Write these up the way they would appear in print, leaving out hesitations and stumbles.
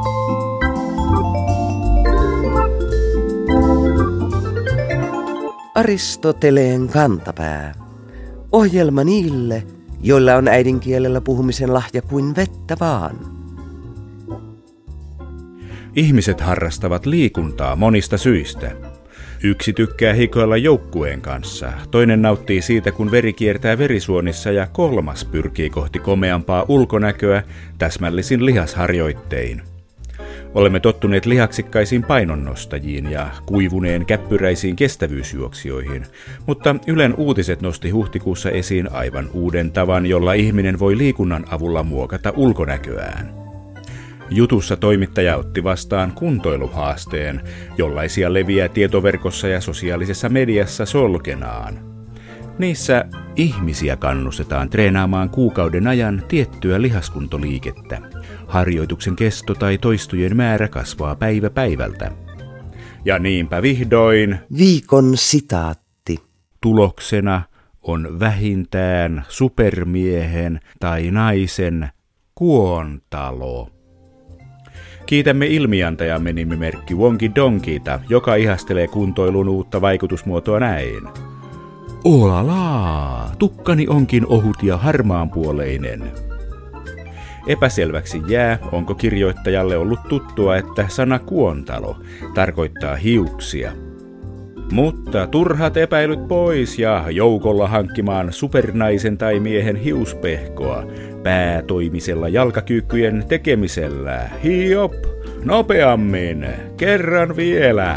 Aristoteleen kantapää. Ohjelma niille, joilla on äidinkielellä puhumisen lahja kuin vettä vaan. Ihmiset harrastavat liikuntaa monista syistä. Yksi tykkää hikoilla joukkueen kanssa, toinen nauttii siitä, kun veri kiertää verisuonissa ja kolmas pyrkii kohti komeampaa ulkonäköä täsmällisin lihasharjoittein. Olemme tottuneet lihaksikkaisiin painonnostajiin ja kuivuneen käppyräisiin kestävyysjuoksijoihin, mutta Ylen uutiset nosti huhtikuussa esiin aivan uuden tavan, jolla ihminen voi liikunnan avulla muokata ulkonäköään. Jutussa toimittaja otti vastaan kuntoiluhaasteen, jollaisia leviää tietoverkossa ja sosiaalisessa mediassa solkenaan. Niissä ihmisiä kannustetaan treenaamaan kuukauden ajan tiettyä lihaskuntoliikettä. Harjoituksen kesto tai toistojen määrä kasvaa päivä päivältä. Ja niinpä vihdoin viikon sitaatti. Tuloksena on vähintään supermiehen tai naisen kuontalo. Kiitämme ilmiantajamme nimimerkki Wonky Donkita, joka ihastelee kuntoilun uutta vaikutusmuotoa näin. Olalaa, tukkani onkin ohut ja harmaanpuoleinen. Epäselväksi jää, onko kirjoittajalle ollut tuttua, että sana kuontalo tarkoittaa hiuksia. Mutta turhat epäilyt pois ja joukolla hankkimaan supernaisen tai miehen hiuspehkoa päätoimisella jalkakyykkyjen tekemisellä. Hiop, nopeammin, kerran vielä.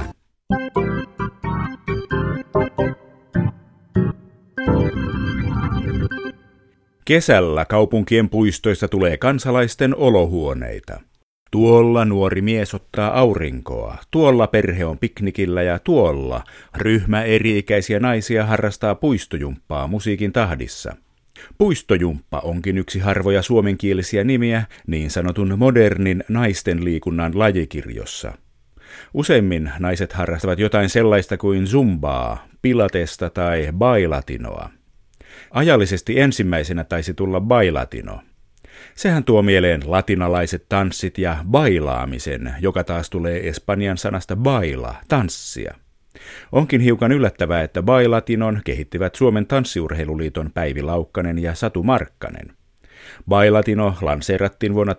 Kesällä kaupunkien puistoista tulee kansalaisten olohuoneita. Tuolla nuori mies ottaa aurinkoa, tuolla perhe on piknikillä ja tuolla ryhmä eri-ikäisiä naisia harrastaa puistojumppaa musiikin tahdissa. Puistojumppa onkin yksi harvoja suomenkielisiä nimiä niin sanotun modernin naisten liikunnan lajikirjossa. Useimmin naiset harrastavat jotain sellaista kuin zumbaa, pilatesta tai bailatinoa. Ajallisesti ensimmäisenä taisi tulla bailatino. Sehän tuo mieleen latinalaiset tanssit ja bailaamisen, joka taas tulee espanjan sanasta baila, tanssia. Onkin hiukan yllättävää, että bailatinon kehittivät Suomen tanssiurheiluliiton Päivi Laukkanen ja Satu Markkanen. Bailatino lanseerattiin vuonna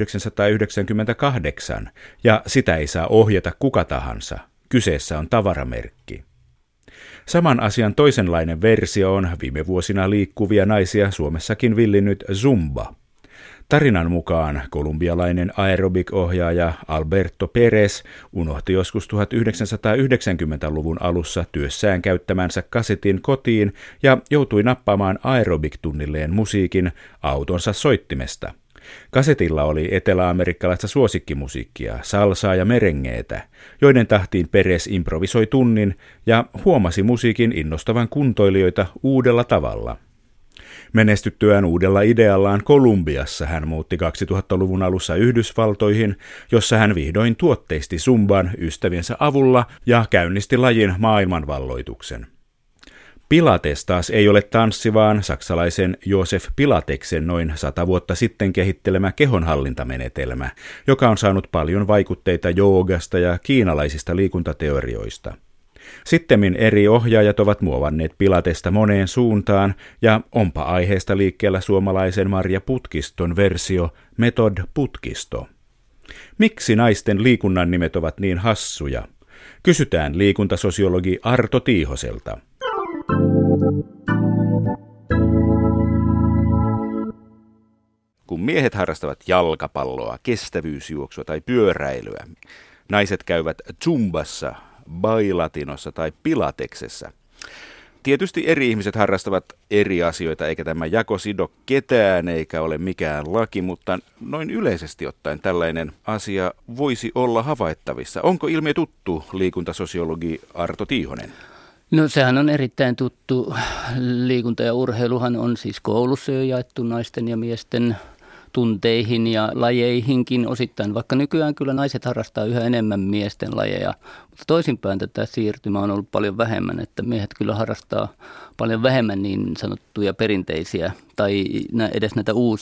1998 ja sitä ei saa ohjata kuka tahansa. Kyseessä on tavaramerkki. Saman asian toisenlainen versio on viime vuosina liikkuvia naisia Suomessakin villinnyt zumba. Tarinan mukaan kolumbialainen aerobik-ohjaaja Alberto Perez unohti joskus 1990-luvun alussa työssään käyttämänsä kasetin kotiin ja joutui nappaamaan aerobik-tunnilleen musiikin autonsa soittimesta. Kasetilla oli eteläamerikkalaista suosikkimusiikkia, salsaa ja merengeetä, joiden tahtiin Perez improvisoi tunnin ja huomasi musiikin innostavan kuntoilijoita uudella tavalla. Menestyttyään uudella ideallaan Kolumbiassa hän muutti 2000-luvun alussa Yhdysvaltoihin, jossa hän vihdoin tuotteisti zumban ystäviensä avulla ja käynnisti lajin maailmanvalloituksen. Pilates taas ei ole tanssi, vaan saksalaisen Josef Pilateksen noin 100 vuotta sitten kehittelemä kehonhallintamenetelmä, joka on saanut paljon vaikutteita joogasta ja kiinalaisista liikuntateorioista. Sittemmin eri ohjaajat ovat muovanneet Pilatesta moneen suuntaan ja onpa aiheesta liikkeellä suomalaisen Marja Putkiston versio Method Putkisto. Miksi naisten liikunnan nimet ovat niin hassuja? Kysytään liikuntasosiologi Arto Tiihoselta. Kun miehet harrastavat jalkapalloa, kestävyysjuoksua tai pyöräilyä, naiset käyvät zumbassa, bailatinossa tai pilateksessa. Tietysti eri ihmiset harrastavat eri asioita, eikä tämä jako sido ketään eikä ole mikään laki, mutta noin yleisesti ottaen tällainen asia voisi olla havaittavissa. Onko ilmiö tuttu, liikuntasosiologi Arto Tiihonen? No sehän on erittäin tuttu. Liikunta ja urheiluhan on siis koulussa jo jaettu naisten ja miesten tunteihin ja lajeihinkin osittain, vaikka nykyään kyllä naiset harrastaa yhä enemmän miesten lajeja, mutta toisinpäin tätä siirtymää on ollut paljon vähemmän, että miehet kyllä harrastaa paljon vähemmän niin sanottuja perinteisiä tai edes näitä uusia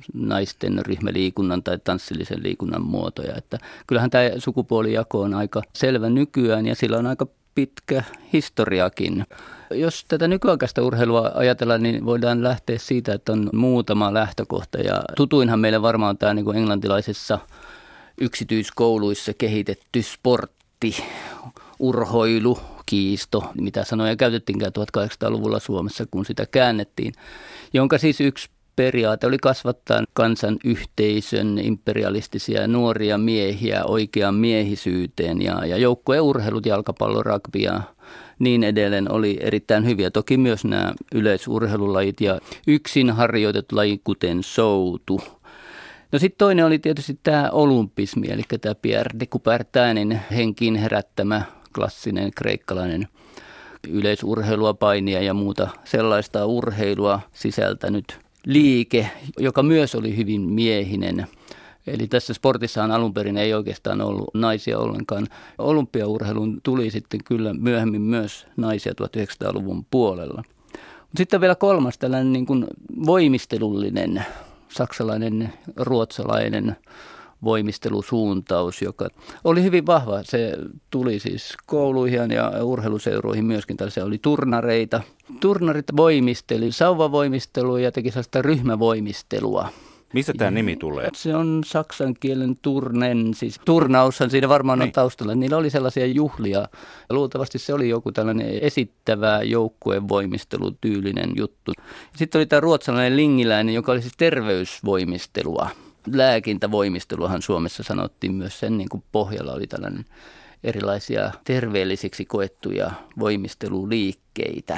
naisten ryhmäliikunnan tai tanssillisen liikunnan muotoja. Että kyllähän tämä sukupuolijako on aika selvä nykyään ja sillä on aika pitkä historiakin. Jos tätä nykyaikaista urheilua ajatellaan, niin voidaan lähteä siitä, että on muutama lähtökohta. Ja tutuinhan meille varmaan on tämä niin kuin englantilaisissa yksityiskouluissa kehitetty sportti, urhoilu, kiisto, mitä sanoja käytettiinkään 1800-luvulla Suomessa, kun sitä käännettiin, jonka siis yksi periaate oli kasvattaa kansan yhteisön imperialistisia nuoria miehiä oikeaan miehisyyteen ja joukkueurheilut, jalkapallo, rugby ja niin edelleen oli erittäin hyviä. Toki myös nämä yleisurheilulajit ja yksin harjoitetut lajit, kuten soutu. No sitten toinen oli tietysti tämä olympismi, eli tämä Pierre de Coubertinin henkiin herättämä klassinen kreikkalainen yleisurheilua, painia ja muuta sellaista urheilua sisältänyt liike, joka myös oli hyvin miehinen. Eli tässä sportissahan alun perin ei oikeastaan ollut naisia ollenkaan. Olympiaurheiluun tuli sitten kyllä myöhemmin myös naisia 1900-luvun puolella. Mutta sitten vielä kolmas tällainen niin kuin voimistelullinen, saksalainen, ruotsalainen voimistelusuuntaus, joka oli hyvin vahva. Se tuli siis kouluihin ja urheiluseuroihin myöskin. Tällaisia oli turnareita. Turnarit voimisteli sauvavoimistelua ja teki sellaista ryhmävoimistelua. Mistä tämä nimi tulee? Se on saksan kielen turnen, siis turnaushan siinä varmaan on taustalla. Niillä oli sellaisia juhlia. Luultavasti se oli joku tällainen esittävä joukkueen voimistelutyylinen juttu. Sitten oli tämä ruotsalainen lingiläinen, joka oli siis terveysvoimistelua. Lääkintävoimisteluhan Suomessa sanottiin myös sen niin kuin pohjalla oli tällainen erilaisia terveellisiksi koettuja voimisteluliikkeitä.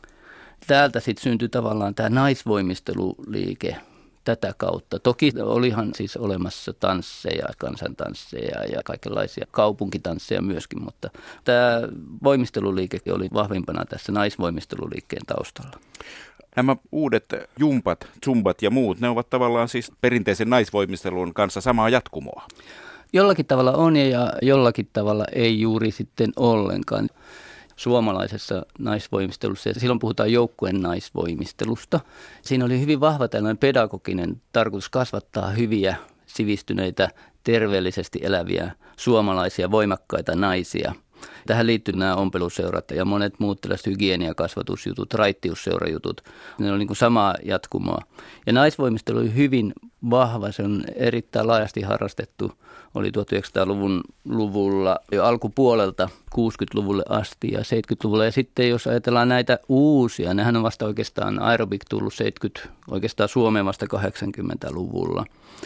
Täältä sitten syntyi tavallaan tämä naisvoimisteluliike tätä kautta. Toki olihan siis olemassa tansseja, kansantansseja ja kaikenlaisia kaupunkitansseja myöskin, mutta tämä voimisteluliike oli vahvimpana tässä naisvoimisteluliikkeen taustalla. Nämä uudet jumpat, zumbat ja muut, ne ovat tavallaan siis perinteisen naisvoimistelun kanssa samaa jatkumoa. Jollakin tavalla on ja jollakin tavalla ei juuri sitten ollenkaan. Suomalaisessa naisvoimistelussa, ja silloin puhutaan joukkueen naisvoimistelusta. Siinä oli hyvin vahva tällainen pedagoginen tarkoitus kasvattaa hyviä, sivistyneitä, terveellisesti eläviä suomalaisia voimakkaita naisia. Tähän liittyy nämä ompeluseurat ja monet muut tällaiset hygieniakasvatusjutut, raittiusseurajutut. Ne oli niin kuin samaa jatkumoa. Ja naisvoimistelu oli hyvin vahva, se on erittäin laajasti harrastettu. Oli 1900-luvulla jo alkupuolelta 60-luvulle asti ja 70-luvulla. Ja sitten jos ajatellaan näitä uusia, nehän on vasta oikeastaan aerobik tullut oikeastaan Suomeen vasta 80-luvulla.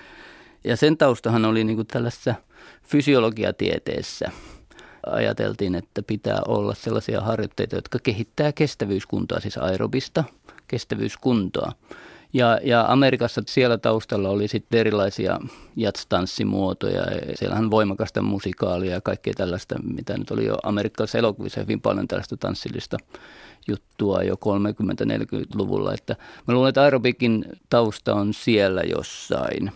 Ja sen taustahan oli niin kuin tällaisessa fysiologiatieteessä. Ajateltiin, että pitää olla sellaisia harjoitteita, jotka kehittää kestävyyskuntoa, siis aerobista kestävyyskuntoa. Ja Amerikassa siellä taustalla oli sitten erilaisia jatstanssimuotoja. Siellähän voimakasta musikaalia ja kaikkea tällaista, mitä nyt oli jo amerikkalaisissa elokuvissa hyvin paljon tällaista tanssillista juttua jo 30-40-luvulla. Että mä luulen, että aerobikin tausta on siellä jossain.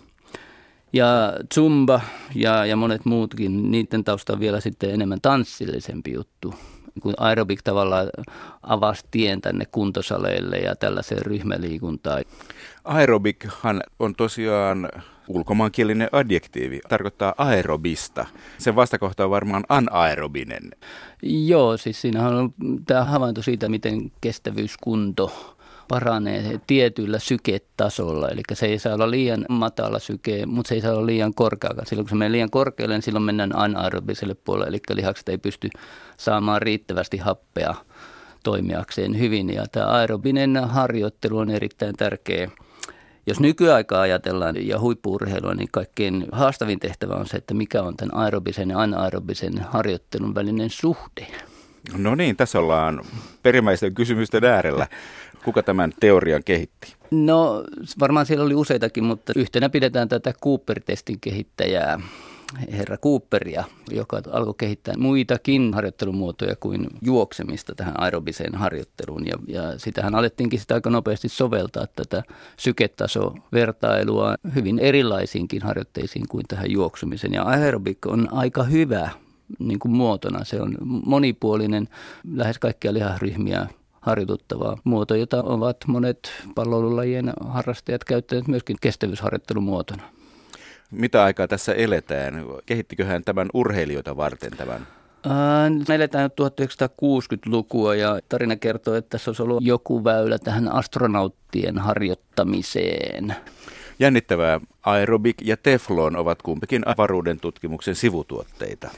Ja zumba ja monet muutkin, niiden tausta on vielä sitten enemmän tanssillisempi juttu. Kun aerobik tavallaan avasi tien tänne kuntosaleille ja tällaiseen ryhmäliikuntaan. Aerobikhan on tosiaan ulkomaankielinen adjektiivi, tarkoittaa aerobista. Sen vastakohta on varmaan anaerobinen. Joo, siis siinähän on tämä havainto siitä, miten kestävyyskunto paranee tietyllä syketasolla. Eli se ei saa olla liian matala syke, mutta se ei saa olla liian korkeakaan. Silloin kun se menee liian korkealle, niin silloin mennään anaerobiselle puolelle. Eli lihakset ei pysty saamaan riittävästi happea toimijakseen hyvin. Ja tämä aerobinen harjoittelu on erittäin tärkeä. Jos nykyaikaa ajatellaan ja huippu-urheilua, niin kaikkein haastavin tehtävä on se, että mikä on tämän aerobisen ja anaerobisen harjoittelun välinen suhde. No niin, tässä ollaan perimmäisten kysymysten äärellä. Kuka tämän teorian kehitti? No varmaan siellä oli useitakin, mutta yhtenä pidetään tätä Cooper-testin kehittäjää, herra Cooperia, joka alkoi kehittää muitakin harjoittelumuotoja kuin juoksemista tähän aerobiseen harjoitteluun. Ja sitähän alettiinkin sitä aika nopeasti soveltaa tätä syketasovertailua hyvin erilaisiinkin harjoitteisiin kuin tähän juoksumiseen. Ja aerobik on aika hyvä niin kuin muotona. Se on monipuolinen, lähes kaikkia lihasryhmiä harjoituttava muoto, jota ovat monet palloilulajien harrastajat käyttäneet myöskin kestävyysharjoittelumuotona. Mitä aikaa tässä eletään? Kehittiköhän tämän urheilijoita varten tämän? Me eletään 1960-lukua ja tarina kertoo, että tässä olisi ollut joku väylä tähän astronauttien harjoittamiseen. Jännittävää. Aerobik ja teflon ovat kumpikin avaruuden tutkimuksen sivutuotteita.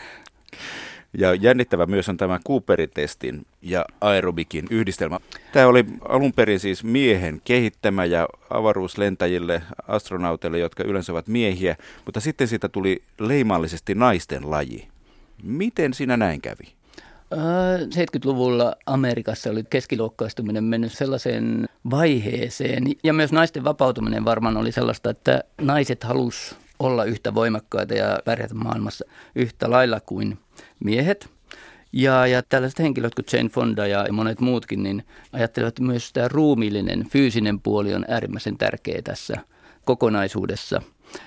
Ja jännittävä myös on tämä Cooperin-testin ja aerobikin yhdistelmä. Tämä oli alun perin siis miehen kehittämä ja avaruuslentäjille, astronauteille, jotka yleensä ovat miehiä, mutta sitten siitä tuli leimallisesti naisten laji. Miten siinä näin kävi? 70-luvulla Amerikassa oli keskiluokkaistuminen mennyt sellaiseen vaiheeseen, ja myös naisten vapautuminen varmaan oli sellaista, että naiset halusi olla yhtä voimakkaita ja pärjätä maailmassa yhtä lailla kuin miehet. Ja tällaiset henkilöt kuin Jane Fonda ja monet muutkin, niin ajattelevat, että myös tämä ruumiillinen, fyysinen puoli on äärimmäisen tärkeä tässä kokonaisuudessa.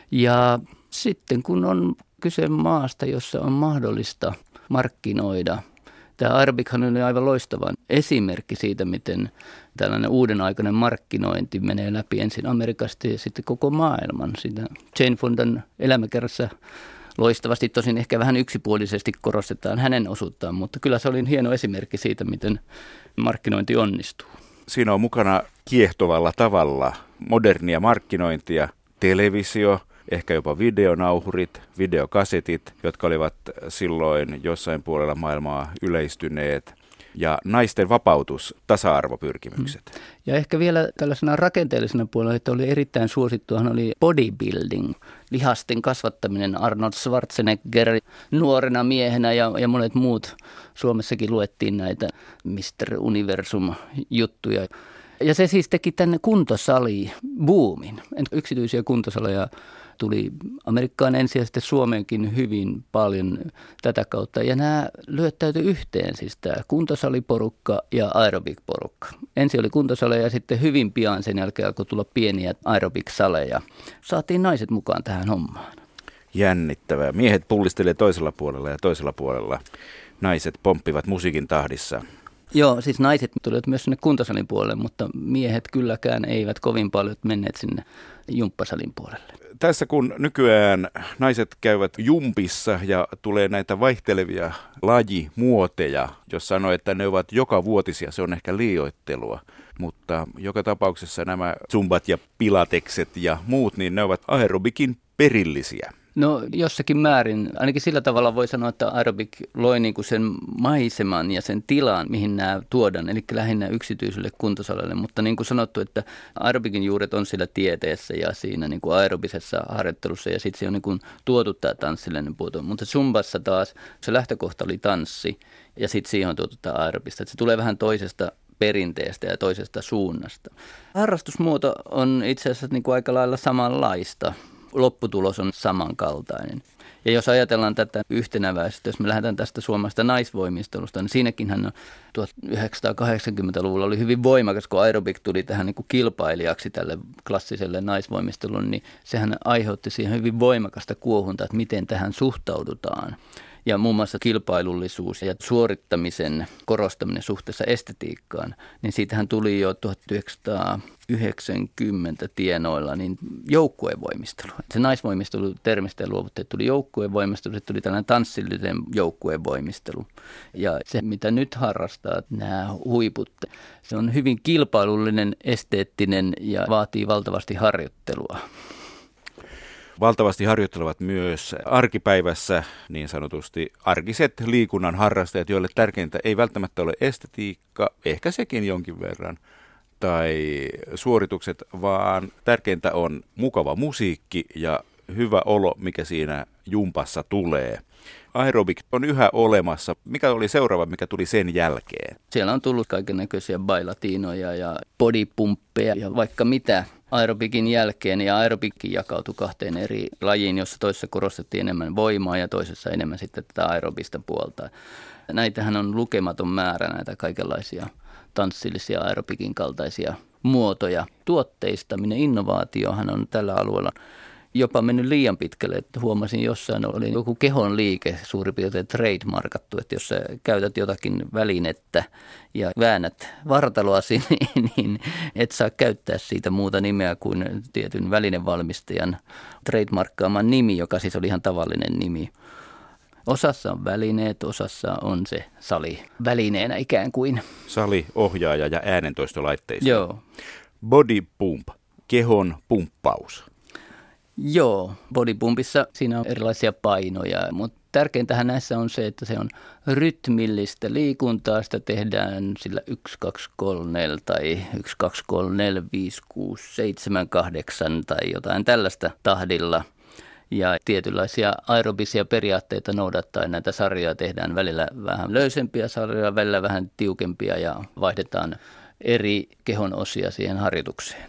Ja sitten kun on kyse maasta, jossa on mahdollista markkinoida, tämä aerobikhan oli aivan loistava esimerkki siitä, miten tällainen uudenaikainen markkinointi menee läpi ensin Amerikasta ja sitten koko maailman. Sitä Jane Fondan elämäkerrassa loistavasti, tosin ehkä vähän yksipuolisesti korostetaan hänen osuuttaan, mutta kyllä se oli hieno esimerkki siitä, miten markkinointi onnistuu. Siinä on mukana kiehtovalla tavalla modernia markkinointia, televisio, ehkä jopa videonauhurit, videokasetit, jotka olivat silloin jossain puolella maailmaa yleistyneet, ja naisten vapautus, tasa-arvopyrkimykset. Ja ehkä vielä tällaisena rakenteellisena puolella, että oli erittäin suosittuahan oli bodybuilding, lihasten kasvattaminen. Arnold Schwarzenegger nuorena miehenä ja monet muut. Suomessakin luettiin näitä Mr. Universum-juttuja. Ja se siis teki tänne kuntosali-boomin. Yksityisiä kuntosaleja tuli Amerikkaan ensin ja sitten Suomeenkin hyvin paljon tätä kautta. Ja nämä lyöttäytyi yhteen, siis tämä kuntosaliporukka ja aerobik-porukka. Ensin oli kuntosaleja ja sitten hyvin pian sen jälkeen alkoi tulla pieniä aerobik-saleja. Saatiin naiset mukaan tähän hommaan. Jännittävää. Miehet pullistelee toisella puolella ja toisella puolella naiset pomppivat musiikin tahdissa. Joo, siis naiset tulivat myös sinne kuntosalin puolelle, mutta miehet kylläkään eivät kovin paljon menneet sinne jumppasalin puolelle. Tässä kun nykyään naiset käyvät jumpissa ja tulee näitä vaihtelevia lajimuoteja, jos sanoo, että ne ovat jokavuotisia, se on ehkä liioittelua. Mutta joka tapauksessa nämä zumbat ja pilatekset ja muut, niin ne ovat aerobikin perillisiä. No jossakin määrin, ainakin sillä tavalla voi sanoa, että aerobik loi niinku sen maiseman ja sen tilan, mihin nämä tuodaan, eli lähinnä yksityiselle kuntosalille. Mutta niin kuin sanottu, että aerobikin juuret on sillä tieteessä ja siinä niin kuin aerobisessa harjoittelussa ja sitten se on niin kuin tuotu tämä tanssillinen puoto. Mutta zumbassa taas se lähtökohta oli tanssi ja sitten siihen on tuotu tämä aerobista. Se tulee vähän toisesta perinteestä ja toisesta suunnasta. Harrastusmuoto on itse asiassa niin kuin aika lailla samanlaista. Lopputulos on samankaltainen. Ja jos ajatellaan tätä yhtenäväisyyttä, jos me lähdetään tästä suomalaisesta naisvoimistelusta, niin siinäkinhän 1980-luvulla oli hyvin voimakas, kun aerobik tuli tähän niin kuin kilpailijaksi tälle klassiselle naisvoimistelulle, niin sehän aiheutti siihen hyvin voimakasta kuohuntaa, että miten tähän suhtaudutaan. Ja muun muassa kilpailullisuus ja suorittamisen korostaminen suhteessa estetiikkaan, niin siitähän tuli jo 1990 tienoilla niin joukkuevoimistelu. Se naisvoimistelu termistä luovuttiin, tuli joukkuevoimistelu, sitten tuli tällainen tanssillinen joukkuevoimistelu. Ja se, mitä nyt harrastaa nämä huiput, se on hyvin kilpailullinen, esteettinen ja vaatii valtavasti harjoittelua. Valtavasti harjoittelevat myös arkipäivässä niin sanotusti arkiset liikunnan harrastajat, joille tärkeintä ei välttämättä ole estetiikka, ehkä sekin jonkin verran, tai suoritukset, vaan tärkeintä on mukava musiikki ja hyvä olo, mikä siinä jumpassa tulee. Aerobik on yhä olemassa. Mikä oli seuraava, mikä tuli sen jälkeen? Siellä on tullut kaikennäköisiä bailatinoja ja bodypumppeja ja vaikka mitä aerobikin jälkeen. Ja aerobikin jakautui kahteen eri lajiin, jossa toisessa korostettiin enemmän voimaa ja toisessa enemmän sitten tätä aerobista puolta. Näitähän on lukematon määrä näitä kaikenlaisia tanssillisia aerobikin kaltaisia muotoja. Tuotteistaminen, innovaatiohan on tällä alueella jopa mennyt liian pitkälle, että huomasin jossain oli joku kehon liike suurin piirtein trademarkattu, että jos sä käytät jotakin välinettä ja väännät vartaloasi, niin et saa käyttää siitä muuta nimeä kuin tietyn välinevalmistajan trademarkkaaman nimi, joka siis oli ihan tavallinen nimi. Osassa on välineet, osassa on se sali välineenä ikään kuin. Sali, ohjaaja ja äänentoistolaitteisto. Joo. Body pump, kehon pumppaus. Joo, bodypumpissa siinä on erilaisia painoja, mutta tärkeintähän näissä on se, että se on rytmillistä liikuntaa. Sitä tehdään sillä 1, 2, 3, 4 tai 1, 2, 3, 4, 5, 6, 7, 8 tai jotain tällaista tahdilla. Ja tietynlaisia aerobisia periaatteita noudattaen näitä sarjoja tehdään välillä vähän löysempiä sarjoja, välillä vähän tiukempia ja vaihdetaan eri kehon osia siihen harjoitukseen.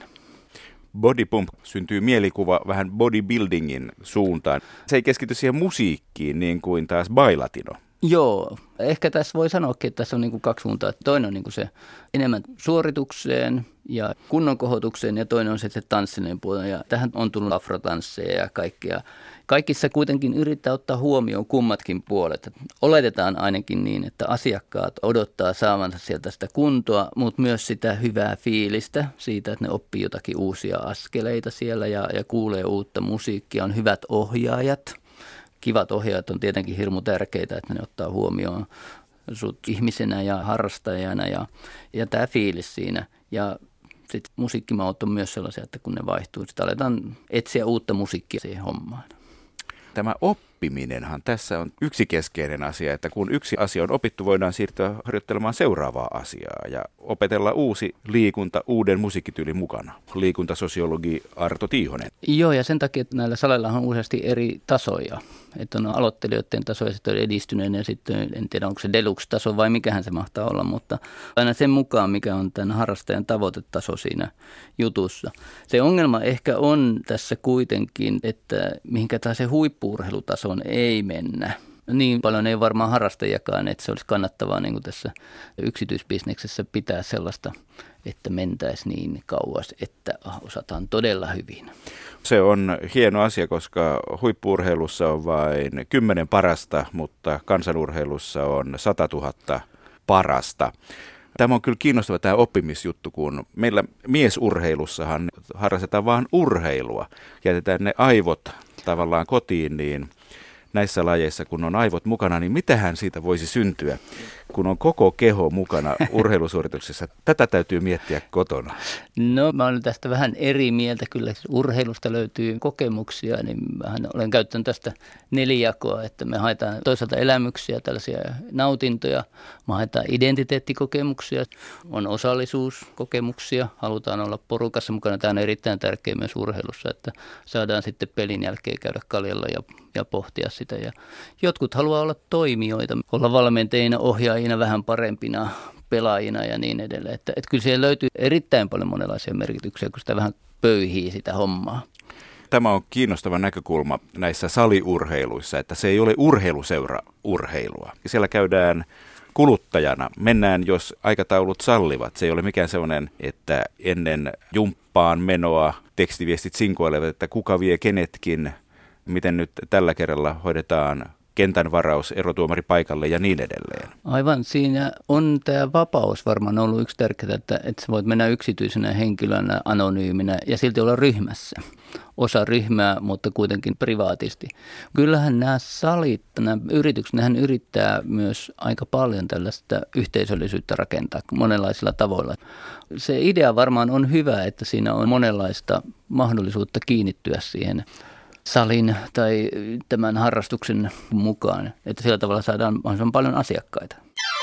Body pump syntyy mielikuva vähän bodybuildingin suuntaan. Se ei keskity siihen musiikkiin niin kuin taas bailatino. Joo, ehkä tässä voi sanoakin, että tässä on niin kuin kaksi suuntaa. Toinen on niin kuin se enemmän suoritukseen ja kunnon kohotukseen ja toinen on se tanssinen puoli. Ja tähän on tullut afrotansseja ja kaikkea. Kaikissa kuitenkin yrittää ottaa huomioon kummatkin puolet. Oletetaan ainakin niin, että asiakkaat odottaa saavansa sieltä sitä kuntoa, mutta myös sitä hyvää fiilistä siitä, että ne oppii jotakin uusia askeleita siellä ja kuulee uutta musiikkia. On hyvät ohjaajat. Kivat ohjaajat on tietenkin hirmu tärkeitä, että ne ottaa huomioon sut ihmisenä ja harrastajana ja tämä fiilis siinä. Ja sitten musiikkimaut on myös sellaisia, että kun ne vaihtuu, sitten aletaan etsiä uutta musiikkia siihen hommaan. Tämä oppiminenhan tässä on yksi keskeinen asia, että kun yksi asia on opittu, voidaan siirtyä harjoittelemaan seuraavaa asiaa ja opetella uusi liikunta uuden musiikkityylin mukana. Liikuntasosiologi Arto Tiihonen. Joo, ja sen takia, että näillä saleilla on useasti eri tasoja. Että on aloittelijoiden taso ja sitten on edistyneen ja sitten en tiedä, onko se deluxe-taso vai mikähän se mahtaa olla, mutta aina sen mukaan, mikä on tämän harrastajan tavoitetaso siinä jutussa. Se ongelma ehkä on tässä kuitenkin, että mihinkään se huippu-urheilutasoon ei mennä. Niin paljon ei varmaan harrastajakaan, että se olisi kannattavaa niin kuin tässä yksityisbisneksessä pitää sellaista, että mentäisiin niin kauas, että osataan todella hyvin. Se on hieno asia, koska huippu-urheilussa on vain 10 parasta, mutta kansanurheilussa on 100 000 parasta. Tämä on kyllä kiinnostava tämä oppimisjuttu, kun meillä miesurheilussahan harrastetaan vain urheilua. Jätetään ne aivot tavallaan kotiin, niin näissä lajeissa, kun on aivot mukana, niin mitähän siitä voisi syntyä, kun on koko keho mukana urheilusuorituksessa? Tätä täytyy miettiä kotona. No, mä olen tästä vähän eri mieltä. Kyllä urheilusta löytyy kokemuksia, niin olen käyttänyt tästä 4 jakoa, että me haetaan toisaalta elämyksiä, tällaisia nautintoja, me haetaan identiteettikokemuksia, on osallisuuskokemuksia, halutaan olla porukassa mukana. Tämä on erittäin tärkeä myös urheilussa, että saadaan sitten pelin jälkeen käydä kaljalla ja pohtia sitä. Ja jotkut haluaa olla toimijoita, olla valmentajina, ohjaajina, vähän parempina pelaajina ja niin edelleen. Että kyllä siellä löytyy erittäin paljon monenlaisia merkityksiä, kun sitä vähän pöyhii sitä hommaa. Tämä on kiinnostava näkökulma näissä saliurheiluissa, että se ei ole urheiluseura-urheilua. Siellä käydään kuluttajana. Mennään, jos aikataulut sallivat. Se ei ole mikään sellainen, että ennen jumppaan menoa tekstiviestit sinkoilevat, että kuka vie kenetkin, miten nyt tällä kerralla hoidetaan kentän varaus, erotuomari paikalle ja niin edelleen. Aivan, siinä on tämä vapaus varmaan ollut yksi tärkeää, että sä voit mennä yksityisenä henkilönä, anonyyminä ja silti olla ryhmässä. Osa ryhmää, mutta kuitenkin privaatisti. Kyllähän nämä salit, nämä yritykset, nehän yrittää myös aika paljon tällaista yhteisöllisyyttä rakentaa monenlaisilla tavoilla. Se idea varmaan on hyvä, että siinä on monenlaista mahdollisuutta kiinnittyä siihen salin tai tämän harrastuksen mukaan, että sillä tavalla saadaan mahdollisimman paljon asiakkaita.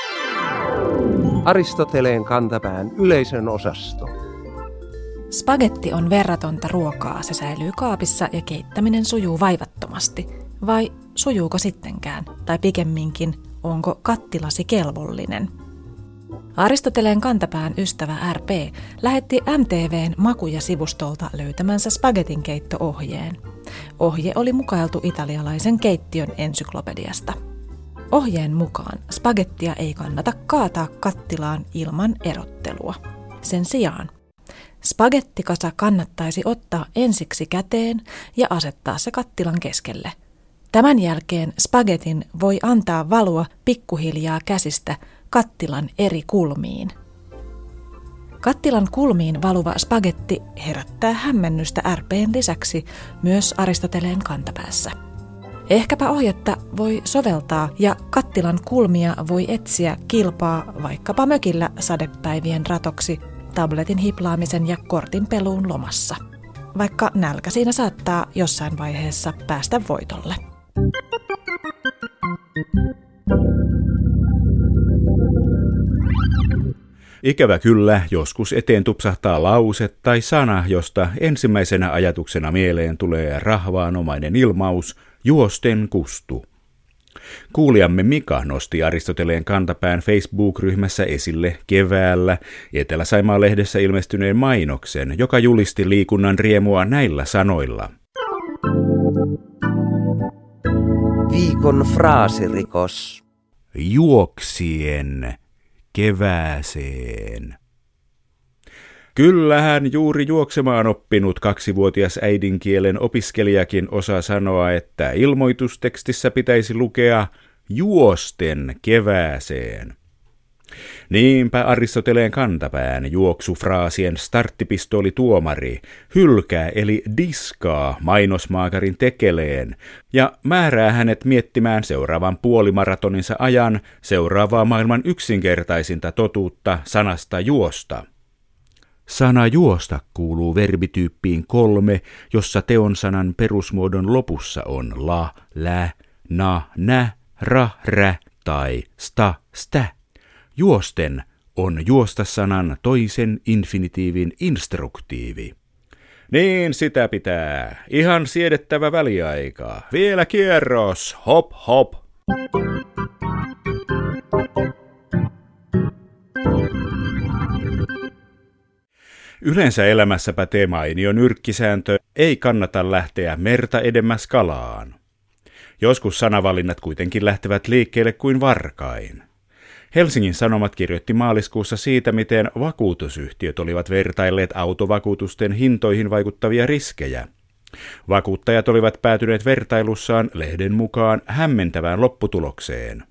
Aristoteleen kantapään yleisön osasto. Spagetti on verratonta ruokaa, se säilyy kaapissa ja keittäminen sujuu vaivattomasti. Vai sujuuko sittenkään? Tai pikemminkin, onko kattilasi kelvollinen? Aristoteleen kantapään ystävä RP lähetti MTV:n Makuja-sivustolta löytämänsä spagetin keitto-ohjeen. Ohje oli mukailtu italialaisen keittiön ensyklopediasta. Ohjeen mukaan spagettia ei kannata kaataa kattilaan ilman erottelua. Sen sijaan Spagettikasa kannattaisi ottaa ensiksi käteen ja asettaa se kattilan keskelle. Tämän jälkeen spagetin voi antaa valua pikkuhiljaa käsistä kattilan eri kulmiin. Kattilan kulmiin valuva spagetti herättää hämmennystä RP:n lisäksi myös Aristoteleen kantapäässä. Ehkäpä ohjetta voi soveltaa ja kattilan kulmia voi etsiä kilpaa vaikkapa mökillä sadepäivien ratoksi, tabletin hiplaamisen ja kortin peluun lomassa. Vaikka nälkä siinä saattaa jossain vaiheessa päästä voitolle. Ikävä kyllä, joskus eteen tupsahtaa lause tai sana, josta ensimmäisenä ajatuksena mieleen tulee rahvaanomainen ilmaus, juosten kustu. Kuulijamme Mika nosti Aristoteleen kantapään Facebook-ryhmässä esille keväällä Etelä-Saimaa-lehdessä ilmestyneen mainoksen, joka julisti liikunnan riemua näillä sanoilla. Viikon fraasirikos. Juoksien kevääseen. Kyllähän juuri juoksemaan oppinut 2-vuotias äidinkielen opiskelijakin osaa sanoa, että ilmoitustekstissä pitäisi lukea juosten kevääseen. Niinpä Aristoteleen kantapään juoksufraasien starttipistooli tuomari hylkää eli diskaa mainosmaakarin tekeleen ja määrää hänet miettimään seuraavan puolimaratoninsa ajan seuraavaa maailman yksinkertaisinta totuutta sanasta juosta. Sana juosta kuuluu verbityyppiin 3, jossa teonsanan perusmuodon lopussa on la, lä, na, nä, ra, rä tai sta, stä. Juosten on juosta-sanan toisen infinitiivin instruktiivi. Niin sitä pitää. Ihan siedettävä väliaika. Vielä kierros. Hop hop. Yleensä elämässä pätee mainio nyrkkisääntö, ei kannata lähteä merta edemmäs kalaan. Joskus sanavalinnat kuitenkin lähtevät liikkeelle kuin varkain. Helsingin Sanomat kirjoitti maaliskuussa siitä, miten vakuutusyhtiöt olivat vertailleet autovakuutusten hintoihin vaikuttavia riskejä. Vakuuttajat olivat päätyneet vertailussaan lehden mukaan hämmentävään lopputulokseen.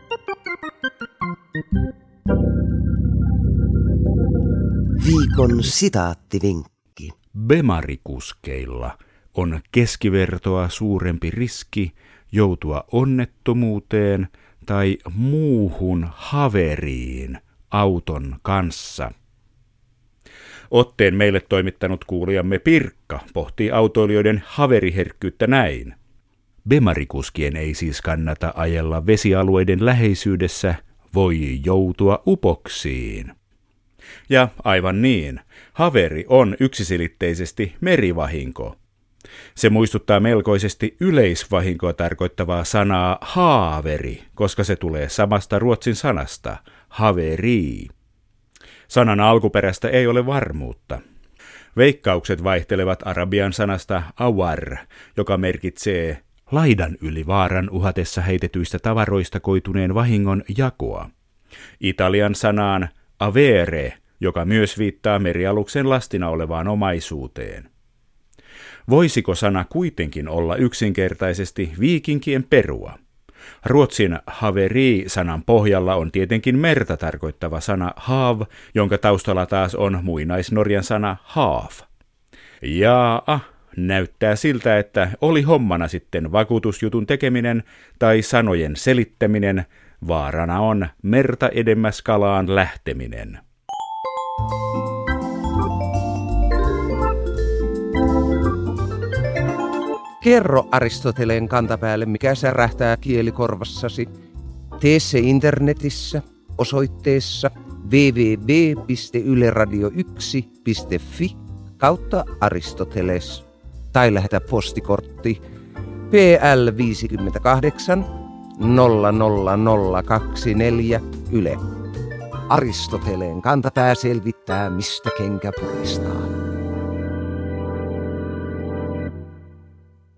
Viikon sitaattivinkki. Bemarikuskeilla on keskivertoa suurempi riski joutua onnettomuuteen tai muuhun haveriin auton kanssa. Otteen meille toimittanut kuulijamme Pirkka pohtii autoilijoiden haveriherkkyyttä näin. Bemarikuskien ei siis kannata ajella vesialueiden läheisyydessä, voi joutua upoksiin. Ja aivan niin, haveri on yksiselitteisesti merivahinko. Se muistuttaa melkoisesti yleisvahinkoa tarkoittavaa sanaa haaveri, koska se tulee samasta ruotsin sanasta, haveri. Sanan alkuperästä ei ole varmuutta. Veikkaukset vaihtelevat arabian sanasta awar, joka merkitsee laidan yli vaaran uhatessa heitetyistä tavaroista koituneen vahingon jakoa. Italian sanaan avere, joka myös viittaa merialuksen lastina olevaan omaisuuteen. Voisiko sana kuitenkin olla yksinkertaisesti viikinkien perua? Ruotsin haveri-sanan pohjalla on tietenkin merta tarkoittava sana hav, jonka taustalla taas on muinaisnorjan sana hav. Jaa, näyttää siltä, että oli hommana sitten vakuutusjutun tekeminen tai sanojen selittäminen, vaarana on merta edemmäs kalaan lähteminen. Kerro Aristoteleen kantapäälle, mikä särähtää kielikorvassasi. Tee se internetissä osoitteessa www.yleradio1.fi/Aristoteles tai lähetä postikortti PL 58 00024 Yle. Aristoteleen kantapää selvittää, mistä kenkä puristaa.